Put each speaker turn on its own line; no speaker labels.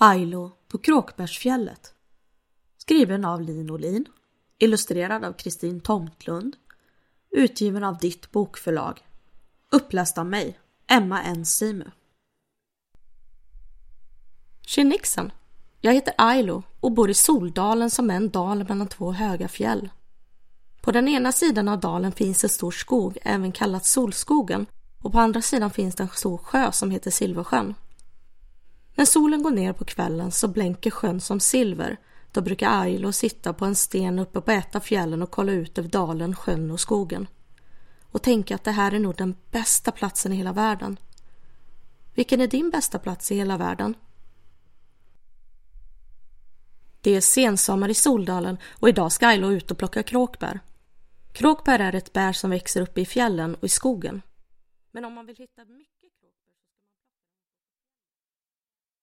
Ailo på Kråkbärsfjället. Skriven av Lin Olin. Illustrerad av Kristin Tomtlund. Utgiven av Ditt bokförlag. Uppläst av mig, Emma N. Simu.
Tjenixen! Jag heter Ailo och bor i Soldalen som är en dal mellan två höga fjäll. På den ena sidan av dalen finns en stor skog, även kallat Solskogen, och på andra sidan finns det en stor sjö som heter Silversjön. När solen går ner på kvällen så blänker sjön som silver. Då brukar Ailo sitta på en sten uppe på ett av fjällen och kolla ut över dalen, sjön och skogen. Och tänka att det här är nog den bästa platsen i hela världen. Vilken är din bästa plats i hela världen? Det är sensommar i Soldalen och idag ska Ailo ut och plocka kråkbär. Kråkbär är ett bär som växer uppe i fjällen och i skogen. Men om man vill hitta mycket